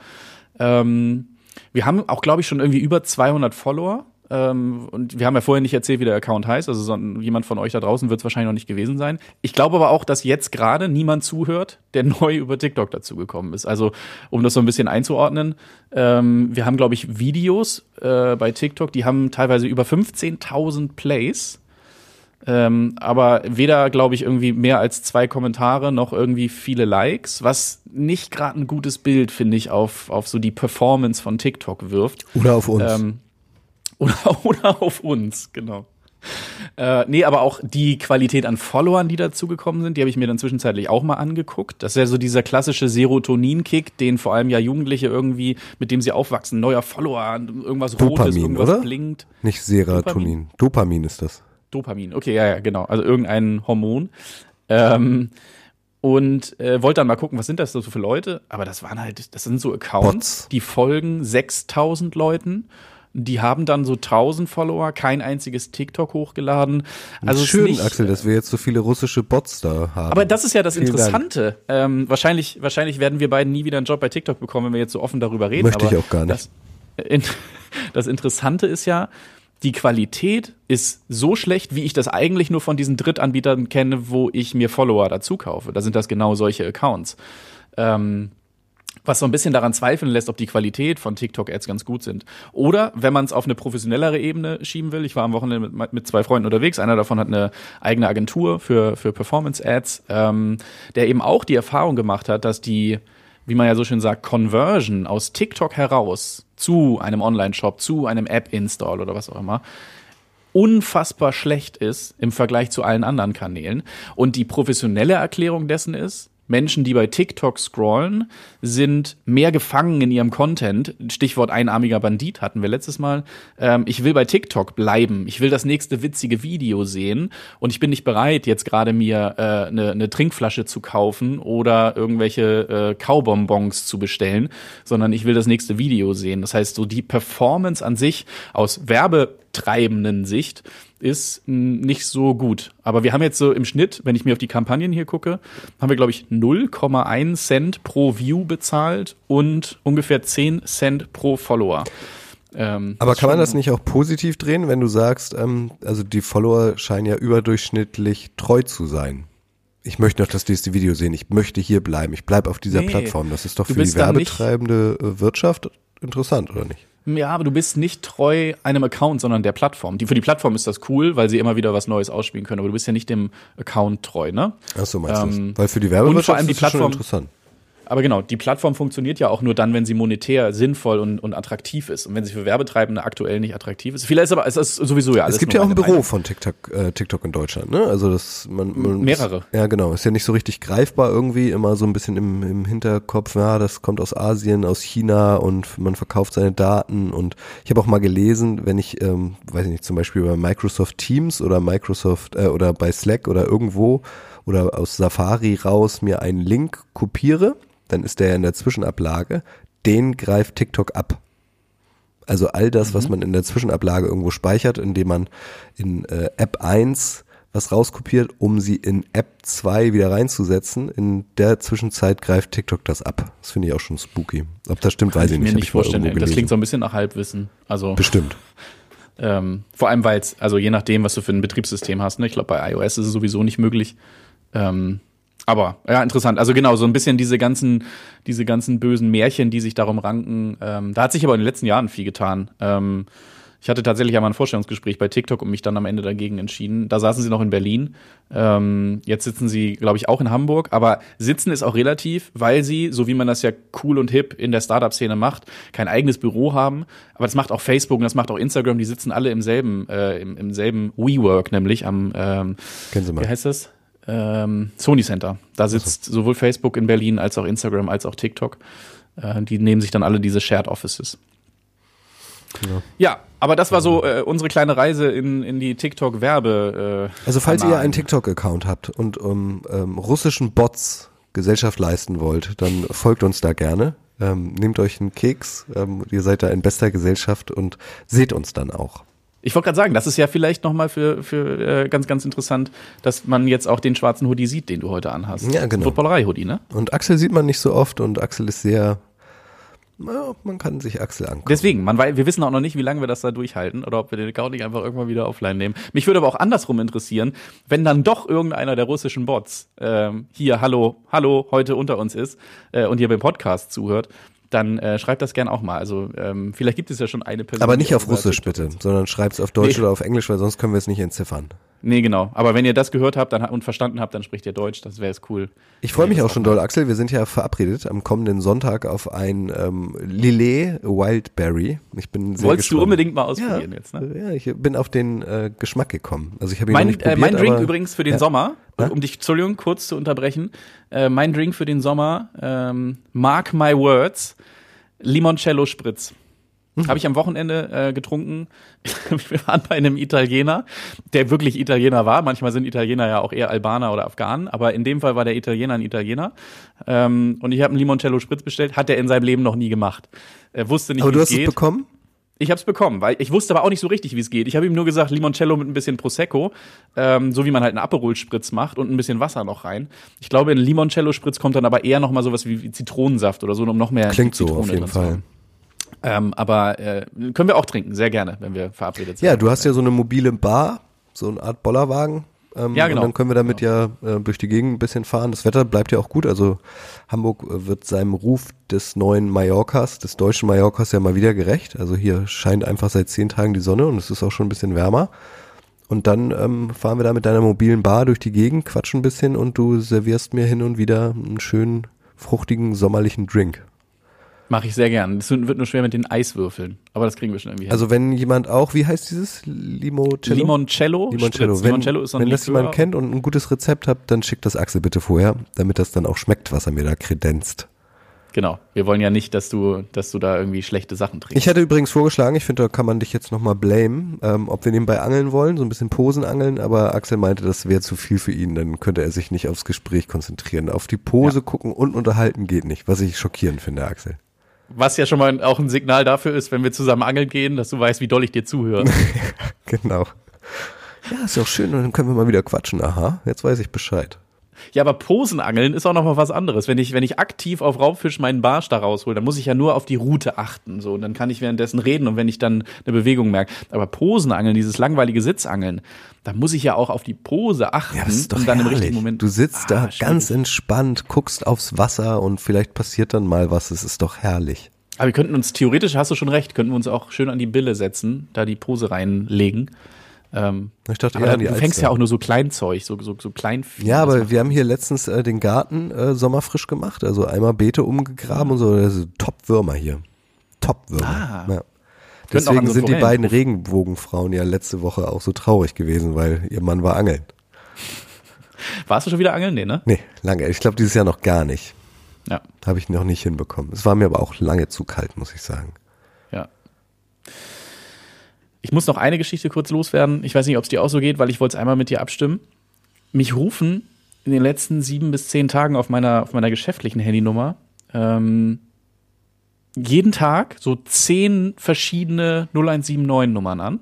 Wir haben auch, glaube ich, schon irgendwie über 200 Follower. Und wir haben ja vorher nicht erzählt, wie der Account heißt. Also jemand von euch da draußen wird es wahrscheinlich noch nicht gewesen sein. Ich glaube aber auch, dass jetzt gerade niemand zuhört, der neu über TikTok dazugekommen ist. Also um das so ein bisschen einzuordnen, wir haben, glaube ich, Videos bei TikTok, die haben teilweise über 15.000 Plays. Aber weder, glaube ich, irgendwie mehr als 2 Kommentare noch irgendwie viele Likes, was nicht gerade ein gutes Bild, finde ich, auf so die Performance von TikTok wirft. Oder auf uns. Oder auf uns, genau. Nee, aber auch die Qualität an Followern, die dazugekommen sind, die habe ich mir dann zwischenzeitlich auch mal angeguckt. Das ist ja so dieser klassische Serotonin-Kick, den vor allem ja Jugendliche irgendwie, mit dem sie aufwachsen. Neuer Follower, irgendwas Dopamin, Rotes, irgendwas oder? blinkt. Nicht Serotonin. Dopamin ist das. Dopamin, okay, ja, genau. Also irgendein Hormon. Und wollte dann mal gucken, was sind das so für Leute? Aber das sind so Accounts, Bots. Die folgen 6.000 Leuten. Die haben dann so 1.000 Follower, kein einziges TikTok hochgeladen. Also schön, nicht, Axel, dass wir jetzt so viele russische Bots da haben. Aber das ist ja das Vielen Interessante. Wahrscheinlich werden wir beiden nie wieder einen Job bei TikTok bekommen, wenn wir jetzt so offen darüber reden. Möchte ich auch gar nicht. Das Interessante ist ja, die Qualität ist so schlecht, wie ich das eigentlich nur von diesen Drittanbietern kenne, wo ich mir Follower dazu kaufe. Da sind das genau solche Accounts. Was so ein bisschen daran zweifeln lässt, ob die Qualität von TikTok-Ads ganz gut sind. Oder, wenn man es auf eine professionellere Ebene schieben will, ich war am Wochenende mit 2 Freunden unterwegs, einer davon hat eine eigene Agentur für Performance-Ads, der eben auch die Erfahrung gemacht hat, dass die, wie man ja so schön sagt, Conversion aus TikTok heraus zu einem Online-Shop, zu einem App-Install oder was auch immer, unfassbar schlecht ist im Vergleich zu allen anderen Kanälen. Und die professionelle Erklärung dessen ist, Menschen, die bei TikTok scrollen, sind mehr gefangen in ihrem Content. Stichwort einarmiger Bandit hatten wir letztes Mal. Ich will bei TikTok bleiben. Ich will das nächste witzige Video sehen. Und ich bin nicht bereit, jetzt gerade mir eine Trinkflasche zu kaufen oder irgendwelche Kaubonbons zu bestellen, sondern ich will das nächste Video sehen. Das heißt, so die Performance an sich aus werbetreibenden Sicht ist nicht so gut. Aber wir haben jetzt so im Schnitt, wenn ich mir auf die Kampagnen hier gucke, haben wir, glaube ich, 0,1 Cent pro View bezahlt und ungefähr 10 Cent pro Follower. Aber kann man das nicht auch positiv drehen, wenn du sagst, also die Follower scheinen ja überdurchschnittlich treu zu sein? Ich möchte noch das nächste Video sehen, ich möchte hier bleiben, ich bleibe auf dieser Plattform. Das ist doch für die werbetreibende Wirtschaft interessant, oder nicht? Ja, aber du bist nicht treu einem Account, sondern der Plattform. Für die Plattform ist das cool, weil sie immer wieder was Neues ausspielen können, aber du bist ja nicht dem Account treu, ne? Ach so, meinst du? Weil für die Werbewirtschaft ist das schon interessant. Aber genau, die Plattform funktioniert ja auch nur dann, wenn sie monetär sinnvoll und attraktiv ist. Und wenn sie für Werbetreibende aktuell nicht attraktiv ist. Vielleicht ist aber, es ist sowieso ja alles. Es gibt ja auch ein Büro von TikTok in Deutschland, ne? Also das, mehrere. Ja, genau. Ist ja nicht so richtig greifbar irgendwie, immer so ein bisschen im Hinterkopf, ja, das kommt aus Asien, aus China und man verkauft seine Daten. Und ich habe auch mal gelesen, wenn ich, weiß ich nicht, zum Beispiel bei Microsoft Teams oder oder bei Slack oder irgendwo oder aus Safari raus mir einen Link kopiere, dann ist der ja in der Zwischenablage, den greift TikTok ab. Also all das, was man in der Zwischenablage irgendwo speichert, indem man in App 1 was rauskopiert, um sie in App 2 wieder reinzusetzen. In der Zwischenzeit greift TikTok das ab. Das finde ich auch schon spooky. Ob das stimmt, weiß ich nicht. Kann ich mir nicht vorstellen. Das klingt so ein bisschen nach Halbwissen. Also bestimmt. Vor allem, weil es, also je nachdem, was du für ein Betriebssystem hast, ne? Ich glaube, bei iOS ist es sowieso nicht möglich. Aber ja, interessant. Also genau, so ein bisschen diese ganzen bösen Märchen, die sich darum ranken. Da hat sich aber in den letzten Jahren viel getan. Ich hatte tatsächlich einmal ein Vorstellungsgespräch bei TikTok und mich dann am Ende dagegen entschieden. Da saßen sie noch in Berlin. Jetzt sitzen sie, glaube ich, auch in Hamburg. Aber sitzen ist auch relativ, weil sie, so wie man das ja cool und hip in der Startup-Szene macht, kein eigenes Büro haben. Aber das macht auch Facebook und das macht auch Instagram. Die sitzen alle im selben WeWork, nämlich am, Kennen Sie mal. wie heißt das? Sony Center. Da sitzt sowohl Facebook in Berlin als auch Instagram als auch TikTok. Die nehmen sich dann alle diese Shared Offices. Ja, aber das war so unsere kleine Reise in die TikTok-Werbe. Also falls ihr einen TikTok-Account habt und russischen Bots Gesellschaft leisten wollt, dann folgt uns da gerne. Nehmt euch einen Keks, ihr seid da in bester Gesellschaft und seht uns dann auch. Ich wollte gerade sagen, das ist ja vielleicht nochmal für ganz, ganz interessant, dass man jetzt auch den schwarzen Hoodie sieht, den du heute anhast. Ja, genau. Footballerei-Hoodie, ne? Und Axel sieht man nicht so oft und Axel ist sehr... Ja, man kann sich Axel angucken. Deswegen, wir wissen auch noch nicht, wie lange wir das da durchhalten oder ob wir den Account nicht einfach irgendwann wieder offline nehmen. Mich würde aber auch andersrum interessieren, wenn dann doch irgendeiner der russischen Bots hier Hallo, heute unter uns ist und hier beim Podcast zuhört, dann schreibt das gern auch mal. Also vielleicht gibt es ja schon eine Person. Aber nicht auf Russisch bitte, sondern schreibt es auf Deutsch oder auf Englisch, weil sonst können wir es nicht entziffern. Nee, genau. Aber wenn ihr das gehört habt und verstanden habt, dann spricht ihr Deutsch. Das wäre jetzt cool. Ich freue mich auch schon doll, Axel. Wir sind ja verabredet am kommenden Sonntag auf ein Lillet Wildberry. Ich bin sehr Wolltest gespannt. du unbedingt mal ausprobieren jetzt, ne? Ja, ich bin auf den Geschmack gekommen. Also ich habe ihn noch Mein nicht probiert, Drink aber übrigens für den Sommer, um dich, Entschuldigung, kurz zu unterbrechen. Mein Drink für den Sommer, mark my words, Limoncello Spritz. Habe ich am Wochenende getrunken. Wir waren bei einem Italiener, der wirklich Italiener war. Manchmal sind Italiener ja auch eher Albaner oder Afghanen, aber in dem Fall war der Italiener ein Italiener. Und ich habe einen Limoncello Spritz bestellt, hat er in seinem Leben noch nie gemacht. Er wusste nicht, wie es geht. Aber du hast es bekommen? Ich habe es bekommen, weil ich wusste aber auch nicht so richtig, wie es geht. Ich habe ihm nur gesagt, Limoncello mit ein bisschen Prosecco, so wie man halt einen Aperol-Spritz macht und ein bisschen Wasser noch rein. Ich glaube, in Limoncello-Spritz kommt dann aber eher noch mal sowas wie Zitronensaft oder so, um noch mehr Klingt Zitrone so auf jeden Fall. Aber können wir auch trinken, sehr gerne, wenn wir verabredet sind. Ja, du hast ja so eine mobile Bar, so eine Art Bollerwagen. Ja, genau. Und dann können wir damit durch die Gegend ein bisschen fahren. Das Wetter bleibt ja auch gut. Also Hamburg wird seinem Ruf des neuen Mallorcas, des deutschen Mallorcas ja mal wieder gerecht. Also hier scheint einfach seit 10 Tagen die Sonne und es ist auch schon ein bisschen wärmer. Und dann fahren wir da mit deiner mobilen Bar durch die Gegend, quatschen ein bisschen und du servierst mir hin und wieder einen schönen, fruchtigen, sommerlichen Drink. Mache ich sehr gern. Es wird nur schwer mit den Eiswürfeln, aber das kriegen wir schon irgendwie hin. Also wenn jemand auch, wie heißt dieses? Limoncello? Limoncello. Limoncello ist so ein Wenn das Likör. jemand kennt und ein gutes Rezept hat, dann schickt das Axel bitte vorher, damit das dann auch schmeckt, was er mir da kredenzt. Genau. Wir wollen ja nicht, dass du da irgendwie schlechte Sachen trinkst. Ich hätte übrigens vorgeschlagen, ich finde, da kann man dich jetzt nochmal blamen, ob wir nebenbei angeln wollen, so ein bisschen Posenangeln, aber Axel meinte, das wäre zu viel für ihn, dann könnte er sich nicht aufs Gespräch konzentrieren. Auf die Pose gucken und unterhalten geht nicht, was ich schockierend finde, Axel. Was ja schon mal auch ein Signal dafür ist, wenn wir zusammen angeln gehen, dass du weißt, wie doll ich dir zuhöre. Genau. Ja, ist doch schön, und dann können wir mal wieder quatschen. Aha, jetzt weiß ich Bescheid. Ja, aber Posenangeln ist auch noch mal was anderes. Wenn ich aktiv auf Raubfisch meinen Barsch da raushole, dann muss ich ja nur auf die Route achten. So, und dann kann ich währenddessen reden und wenn ich dann eine Bewegung merke. Aber Posenangeln, dieses langweilige Sitzangeln, da muss ich ja auch auf die Pose achten. Ja, das ist doch und dann herrlich. im richtigen Moment. Du sitzt da schwierig. ganz entspannt, guckst aufs Wasser und vielleicht passiert dann mal was. Es ist doch herrlich. Aber wir könnten uns, theoretisch hast du schon recht, könnten wir uns auch schön an die Bille setzen, da die Pose reinlegen. Ich dachte, Aber du fängst ja auch nur so Kleinzeug, so klein. Ja, aber wir haben hier letztens den Garten sommerfrisch gemacht, also einmal Beete umgegraben und so. Das sind Top-Würmer hier. Top-Würmer. Ja. Deswegen sind die beiden Regenbogenfrauen ja letzte Woche auch so traurig gewesen, weil ihr Mann war angeln. Warst du schon wieder angeln? Nee, ne? Nee, lange. Ich glaube, dieses Jahr noch gar nicht. Ja. Habe ich noch nicht hinbekommen. Es war mir aber auch lange zu kalt, muss ich sagen. Ja. Ich muss noch eine Geschichte kurz loswerden. Ich weiß nicht, ob es dir auch so geht, weil ich wollte es einmal mit dir abstimmen. Mich rufen in den letzten 7 bis 10 Tagen auf meiner geschäftlichen Handynummer jeden Tag so 10 verschiedene 0179-Nummern an.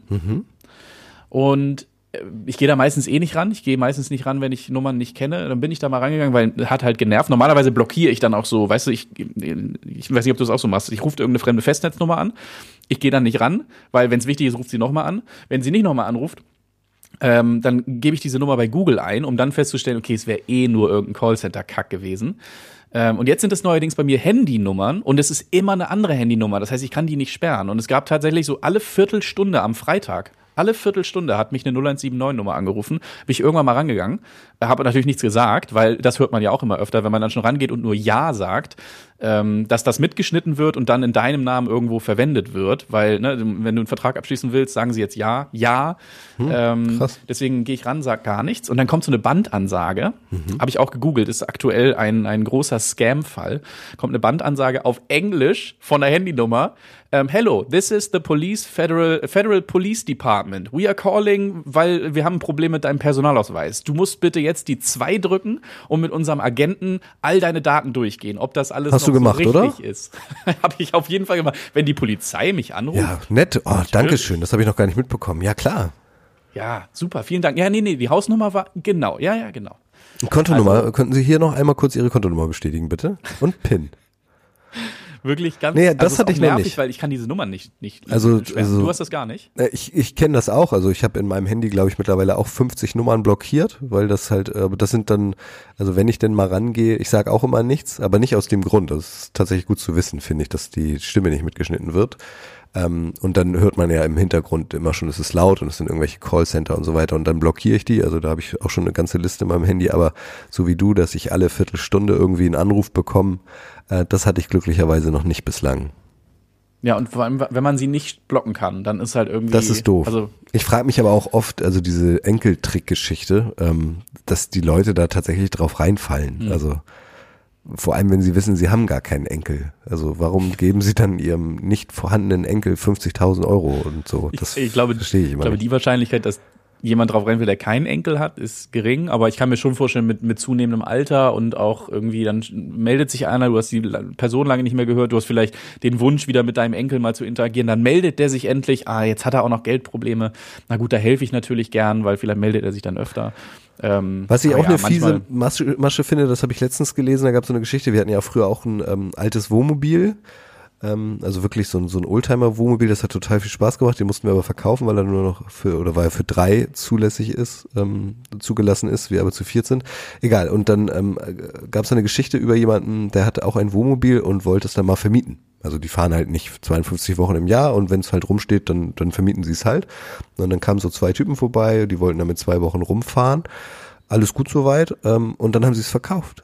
Und ich gehe da meistens nicht ran. Ich gehe meistens nicht ran, wenn ich Nummern nicht kenne. Dann bin ich da mal rangegangen, weil hat halt genervt. Normalerweise blockiere ich dann auch so, weißt du, ich weiß nicht, ob du das auch so machst. Ich rufe irgendeine fremde Festnetznummer an. Ich gehe dann nicht ran, weil wenn es wichtig ist, ruft sie nochmal an. Wenn sie nicht nochmal anruft, dann gebe ich diese Nummer bei Google ein, um dann festzustellen, okay, es wäre nur irgendein Callcenter-Kack gewesen. Und jetzt sind es neuerdings bei mir Handynummern und es ist immer eine andere Handynummer. Das heißt, ich kann die nicht sperren. Und es gab tatsächlich so alle Viertelstunde am Freitag, alle Viertelstunde hat mich eine 0179-Nummer angerufen. Bin ich irgendwann mal rangegangen, habe natürlich nichts gesagt, weil das hört man ja auch immer öfter, wenn man dann schon rangeht und nur Ja sagt, dass das mitgeschnitten wird und dann in deinem Namen irgendwo verwendet wird, weil ne, wenn du einen Vertrag abschließen willst, sagen sie jetzt Ja. Deswegen gehe ich ran, sag gar nichts und dann kommt so eine Bandansage, habe ich auch gegoogelt, ist aktuell ein großer Scam-Fall, kommt eine Bandansage auf Englisch von der Handynummer. Hello, this is the Federal Police Department. We are calling, weil wir haben ein Problem mit deinem Personalausweis. Du musst bitte jetzt die 2 drücken und mit unserem Agenten all deine Daten durchgehen, ob das alles Hast noch du gemacht, so richtig oder? ist. Habe ich auf jeden Fall gemacht. Wenn die Polizei mich anruft. Ja, nett. Oh, danke schön. Das habe ich noch gar nicht mitbekommen. Ja, klar. Ja, super. Vielen Dank. Ja, nee, die Hausnummer war, genau. Ja, genau. Kontonummer. Also, könnten Sie hier noch einmal kurz Ihre Kontonummer bestätigen, bitte? Und PIN. Wirklich ganz, nee, das hatte ich noch nervig, nicht. weil ich kann diese Nummer nicht also du hast das gar nicht? Ich kenne das auch, also ich habe in meinem Handy, glaube ich, mittlerweile auch 50 Nummern blockiert, weil das halt, das sind dann, also wenn ich denn mal rangehe, ich sage auch immer nichts, aber nicht aus dem Grund, das ist tatsächlich gut zu wissen, finde ich, dass die Stimme nicht mitgeschnitten wird. Und dann hört man ja im Hintergrund immer schon, es ist laut und es sind irgendwelche Callcenter und so weiter und dann blockiere ich die, also da habe ich auch schon eine ganze Liste in meinem Handy, aber so wie du, dass ich alle Viertelstunde irgendwie einen Anruf bekomme, das hatte ich glücklicherweise noch nicht bislang. Ja, und vor allem, wenn man sie nicht blocken kann, dann ist halt irgendwie... Das ist doof. Also, ich frage mich aber auch oft, also diese Enkeltrick-Geschichte, dass die Leute da tatsächlich drauf reinfallen, also vor allem, wenn sie wissen, sie haben gar keinen Enkel. Also warum geben sie dann ihrem nicht vorhandenen Enkel 50.000 € und so? Das ich glaube, verstehe ich immer nicht. Die Wahrscheinlichkeit, dass jemand drauf rennen will, der keinen Enkel hat, ist gering. Aber ich kann mir schon vorstellen, mit zunehmendem Alter und auch irgendwie, dann meldet sich einer, du hast die Person lange nicht mehr gehört, du hast vielleicht den Wunsch, wieder mit deinem Enkel mal zu interagieren, dann meldet der sich endlich, jetzt hat er auch noch Geldprobleme. Na gut, da helfe ich natürlich gern, weil vielleicht meldet er sich dann öfter. Was ich auch eine fiese Masche finde, das habe ich letztens gelesen, da gab es so eine Geschichte, wir hatten ja früher auch ein altes Wohnmobil, also wirklich so ein Oldtimer-Wohnmobil, das hat total viel Spaß gemacht, den mussten wir aber verkaufen, weil er nur noch weil er für 3 zulässig ist, zugelassen ist, wir aber zu 4 sind. Egal, und dann gab es eine Geschichte über jemanden, der hatte auch ein Wohnmobil und wollte es dann mal vermieten. Also die fahren halt nicht 52 Wochen im Jahr und wenn es halt rumsteht, dann vermieten sie es halt. Und dann kamen so 2 Typen vorbei, die wollten damit 2 Wochen rumfahren. Alles gut soweit. Und dann haben sie es verkauft.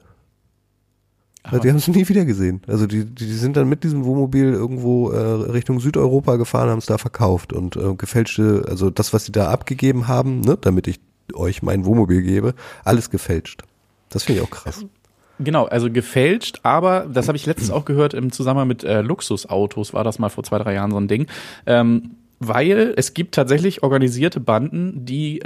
Aber die haben es nie wieder gesehen. Also die sind dann mit diesem Wohnmobil irgendwo Richtung Südeuropa gefahren, haben es da verkauft und gefälschte, also das, was sie da abgegeben haben, ne, damit ich euch mein Wohnmobil gebe, alles gefälscht. Das finde ich auch krass. Genau, also gefälscht, aber das habe ich letztens auch gehört im Zusammenhang mit Luxusautos, war das mal vor 2-3 Jahren so ein Ding, weil es gibt tatsächlich organisierte Banden, die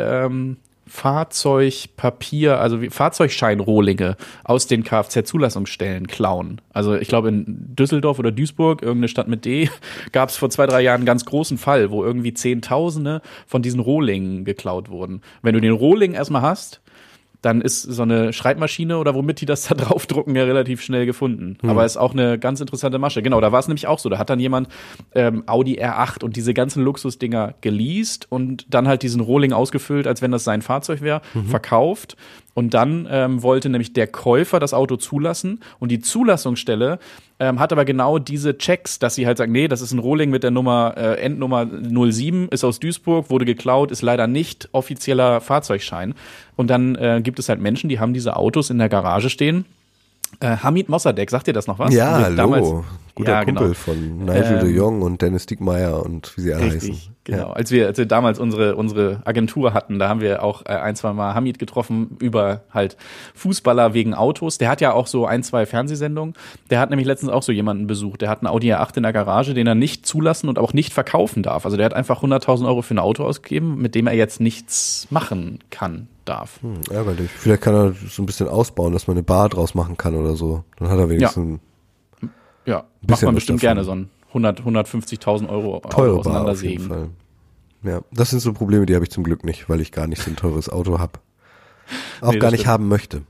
Fahrzeugpapier, also wie Fahrzeugscheinrohlinge aus den Kfz-Zulassungsstellen klauen. Also ich glaube in Düsseldorf oder Duisburg, irgendeine Stadt mit D, gab es vor 2-3 Jahren einen ganz großen Fall, wo irgendwie Zehntausende von diesen Rohlingen geklaut wurden. Wenn du den Rohling erstmal hast, dann ist so eine Schreibmaschine oder womit die das da draufdrucken ja relativ schnell gefunden. Aber ist auch eine ganz interessante Masche. Genau, da war es nämlich auch so. Da hat dann jemand Audi R8 und diese ganzen Luxusdinger geleast und dann halt diesen Rohling ausgefüllt, als wenn das sein Fahrzeug wäre, verkauft. Und dann wollte nämlich der Käufer das Auto zulassen und die Zulassungsstelle hat aber genau diese Checks, dass sie halt sagen, nee, das ist ein Rohling mit der Nummer Endnummer 07, ist aus Duisburg, wurde geklaut, ist leider nicht offizieller Fahrzeugschein. Und dann gibt es halt Menschen, die haben diese Autos in der Garage stehen. Hamid Mossadegh, sagt dir das noch was? Ja, hallo. Damals, guter Kumpel von Nigel de Jong und Dennis Diekmeyer und wie sie alle heißen. Genau. Ja. Als wir damals unsere Agentur hatten, da haben wir auch 1-2 Mal Hamid getroffen über halt Fußballer wegen Autos. Der hat ja auch so 1-2 Fernsehsendungen. Der hat nämlich letztens auch so jemanden besucht. Der hat einen Audi R8 in der Garage, den er nicht zulassen und auch nicht verkaufen darf. Also der hat einfach 100.000 € für ein Auto ausgegeben, mit dem er jetzt nichts machen darf. Ärgerlich. Vielleicht kann er so ein bisschen ausbauen, dass man eine Bar draus machen kann oder so. Dann hat er wenigstens Ja, macht Bisschen man was bestimmt davon. gerne, so ein 150.000 Euro Auto Teure Bar auf jeden auseinandersägen. Fall. Ja, das sind so Probleme, die habe ich zum Glück nicht, weil ich gar nicht so ein teures Auto habe. Auch Nee, gar das nicht stimmt. haben möchte.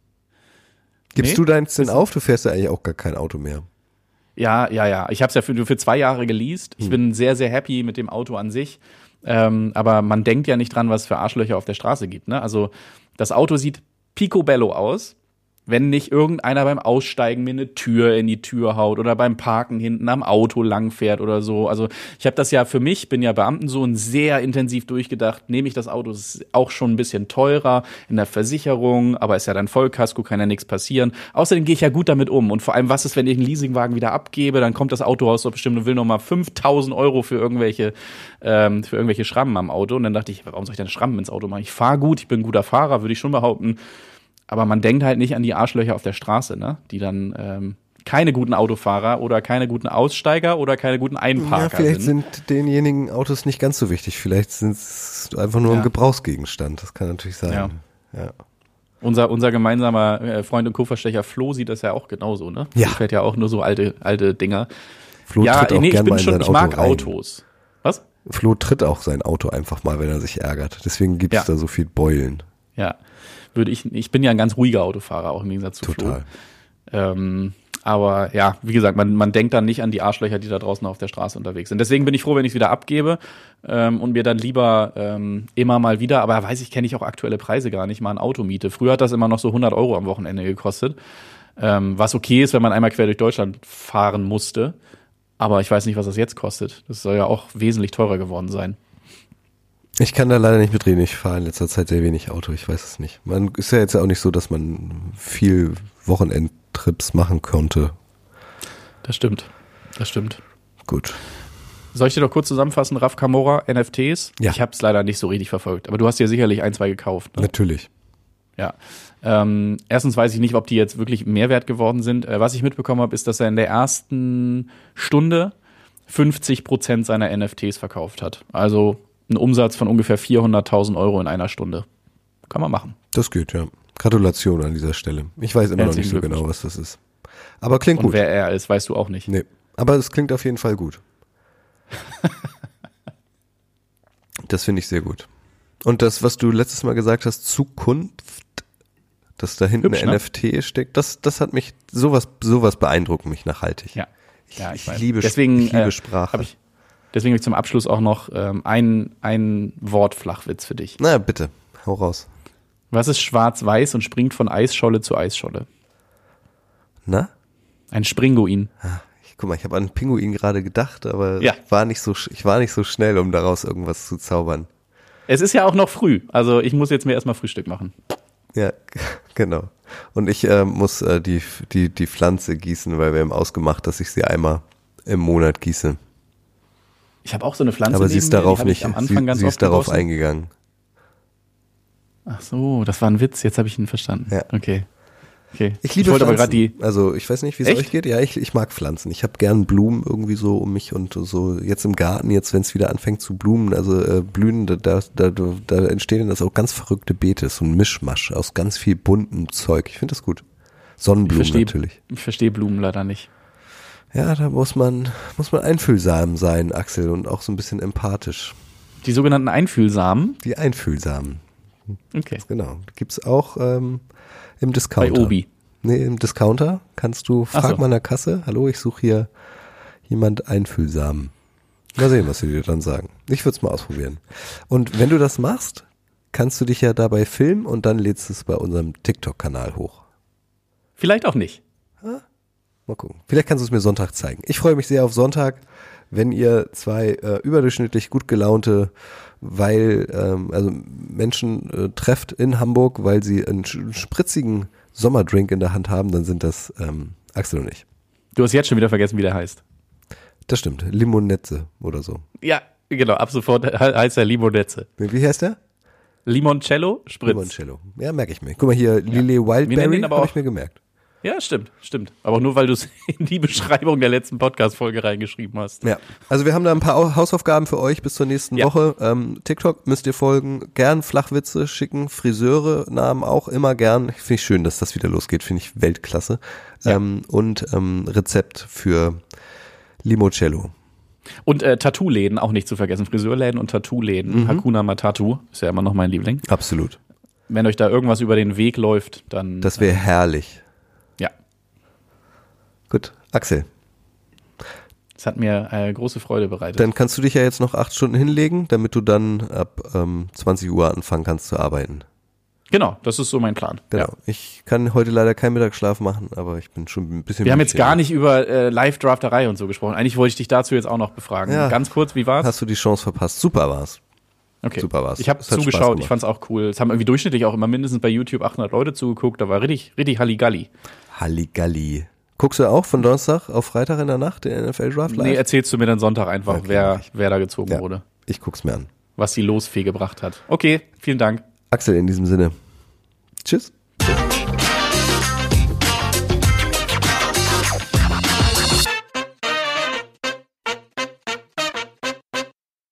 Gibst Nee, du deins denn ist- auf? Du fährst ja eigentlich auch gar kein Auto mehr. Ja. Ich habe es ja für 2 Jahre geleast. Ich bin sehr, sehr happy mit dem Auto an sich. Aber man denkt ja nicht dran, was es für Arschlöcher auf der Straße gibt. Ne? Also das Auto sieht picobello aus, wenn nicht irgendeiner beim Aussteigen mir eine Tür in die Tür haut oder beim Parken hinten am Auto langfährt oder so. Also ich habe das ja für mich, bin ja Beamtensohn, sehr intensiv durchgedacht. Nehme ich das Auto, das ist auch schon ein bisschen teurer in der Versicherung, aber ist ja dann Vollkasko, kann ja nichts passieren. Außerdem gehe ich ja gut damit um. Und vor allem, was ist, wenn ich einen Leasingwagen wieder abgebe, dann kommt das Autohaus doch bestimmt und will nochmal 5.000 Euro für irgendwelche Schrammen am Auto. Und dann dachte ich, warum soll ich denn Schrammen ins Auto machen? Ich fahre gut, ich bin ein guter Fahrer, würde ich schon behaupten. Aber man denkt halt nicht an die Arschlöcher auf der Straße, ne? Die dann keine guten Autofahrer oder keine guten Aussteiger oder keine guten Einparker Ja, vielleicht sind. sind denjenigen Autos nicht ganz so wichtig. Vielleicht sind es einfach nur ein Ja. Gebrauchsgegenstand. Das kann natürlich sein. Ja. Unser gemeinsamer Freund und Co-Verstecher Flo sieht das ja auch genauso, ne? Ja. Fährt ja auch nur so alte Dinger. Flo Ja, tritt auch nee, ich gern mal bin in schon, sein ich Auto mag rein. Autos. Was? Flo tritt auch sein Auto einfach mal, wenn er sich ärgert. Deswegen gibt es Ja. da so viel Beulen. Ja. Ich bin ja ein ganz ruhiger Autofahrer, auch im Gegensatz zu Total. Flo. Aber ja, wie gesagt, man denkt dann nicht an die Arschlöcher, die da draußen auf der Straße unterwegs sind. Deswegen bin ich froh, wenn ich es wieder abgebe und mir dann lieber immer mal wieder, aber kenne ich auch aktuelle Preise gar nicht, mal ein Auto miete. Früher hat das immer noch so 100 Euro am Wochenende gekostet, was okay ist, wenn man einmal quer durch Deutschland fahren musste. Aber ich weiß nicht, was das jetzt kostet. Das soll ja auch wesentlich teurer geworden sein. Ich kann da leider nicht mitreden. Ich fahre in letzter Zeit sehr wenig Auto. Ich weiß es nicht. Man ist ja jetzt auch nicht so, dass man viel Wochenendtrips machen konnte. Das stimmt. Gut. Soll ich dir doch kurz zusammenfassen, Raf Camora, NFTs? Ja. Ich habe es leider nicht so richtig verfolgt, aber du hast dir sicherlich 1, 2 gekauft. Ne? Natürlich. Ja. Erstens weiß ich nicht, ob die jetzt wirklich Mehrwert geworden sind. Was ich mitbekommen habe, ist, dass er in der ersten Stunde 50% seiner NFTs verkauft hat. Also ein Umsatz von ungefähr 400.000 Euro in einer Stunde. Kann man machen. Das geht, ja. Gratulation an dieser Stelle. Ich weiß immer noch nicht so Herzlichen genau, was das ist. Aber klingt Und gut. wer er ist, weißt du auch nicht. Nee. Aber es klingt auf jeden Fall gut. Das finde ich sehr gut. Und das, was du letztes Mal gesagt hast, Zukunft, dass da hinten Hübsch, eine ne? NFT steckt, das hat mich, sowas beeindruckt mich nachhaltig. Ja. Ja, ich weiß. liebe Deswegen Sprache. habe ich zum Abschluss auch noch ein Wortflachwitz für dich. Na, bitte, hau raus. Was ist schwarz-weiß und springt von Eisscholle zu Eisscholle? Na? Ein Springuin. Guck mal, ich habe an einen Pinguin gerade gedacht, aber Ja. ich war nicht so schnell, um daraus irgendwas zu zaubern. Es ist ja auch noch früh, also ich muss jetzt mir erstmal Frühstück machen. Ja, genau. Und ich muss die Pflanze gießen, weil wir haben ausgemacht, dass ich sie einmal im Monat gieße. Ich habe auch so eine Pflanze Aber sie neben ist mir, darauf die hab ich nicht, am Anfang ganz sie oft ist darauf gegossen. eingegangen. Ach so, das war ein Witz, jetzt habe ich ihn verstanden. Ja. Okay. Ich liebe wollte Pflanzen. aber gerade Also ich weiß nicht, wie es Echt? euch geht. Ja, ich mag Pflanzen. Ich habe gern Blumen irgendwie so um mich und so jetzt im Garten, jetzt wenn es wieder anfängt zu blumen, also blühen, da entstehen dann auch ganz verrückte Beete, so ein Mischmasch aus ganz viel buntem Zeug. Ich finde das gut. Sonnenblumen natürlich. Ich verstehe Blumen leider nicht. Ja, da muss man einfühlsam sein, Axel, und auch so ein bisschen empathisch. Die sogenannten Einfühlsamen. Die Einfühlsamen, Okay. genau. Gibt's auch im Discounter. Bei Obi. Nee, im Discounter kannst du, Ach frag so. mal an der Kasse, hallo, ich suche hier jemand Einfühlsamen. Mal sehen, was sie dir dann sagen. Ich würde es mal ausprobieren. Und wenn du das machst, kannst du dich ja dabei filmen und dann lädst du es bei unserem TikTok-Kanal hoch. Vielleicht auch nicht. Mal gucken. Vielleicht kannst du es mir Sonntag zeigen. Ich freue mich sehr auf Sonntag, wenn ihr zwei überdurchschnittlich gut gelaunte, also Menschen trefft in Hamburg, weil sie einen spritzigen Sommerdrink in der Hand haben, dann sind das Axel und ich. Du hast jetzt schon wieder vergessen, wie der heißt. Das stimmt. Limonetze oder so. Ja, genau, ab sofort heißt er Limonetze. Wie heißt der? Limoncello, Spritz. Limoncello. Ja, merke ich mir. Guck mal hier, Lillet Wir nennen Wildberry ihn aber habe auch- ich mir gemerkt. Ja, stimmt. Aber auch nur, weil du es in die Beschreibung der letzten Podcast-Folge reingeschrieben hast. Ja, also wir haben da ein paar Hausaufgaben für euch bis zur nächsten Woche. TikTok müsst ihr folgen, gern Flachwitze schicken, Friseure, Namen auch immer gern. Finde ich schön, dass das wieder losgeht, finde ich Weltklasse. Ja. Und Rezept für Limoncello. Und Tattoo-Läden auch nicht zu vergessen. Friseurläden und Tattoo-Läden. Hakuna Matatu ist ja immer noch mein Liebling. Absolut. Wenn euch da irgendwas über den Weg läuft, dann... Das wäre herrlich. Ja. Gut, Axel. Das hat mir große Freude bereitet. Dann kannst du dich ja jetzt noch 8 Stunden hinlegen, damit du dann ab 20 Uhr anfangen kannst zu arbeiten. Genau, das ist so mein Plan. Genau. Ja. Ich kann heute leider keinen Mittagsschlaf machen, aber ich bin schon ein bisschen... Wir haben jetzt gar nicht über Live-Drafterei und so gesprochen. Eigentlich wollte ich dich dazu jetzt auch noch befragen. Ja. Ganz kurz, wie war's? Hast du die Chance verpasst. Super war's. Okay. Super war's. Ich habe Es hat Spaß zugeschaut, gemacht. ich fand's auch cool. Es haben irgendwie durchschnittlich auch immer mindestens bei YouTube 800 Leute zugeguckt. Da war richtig Halligalli. Halligalli. Guckst du auch von Donnerstag auf Freitag in der Nacht den NFL-Draft live? Nee, erzählst du mir dann Sonntag einfach, Okay, wer da gezogen wurde. Ich guck's mir an. Was die Losfee gebracht hat. Okay, vielen Dank. Axel, in diesem Sinne. Tschüss.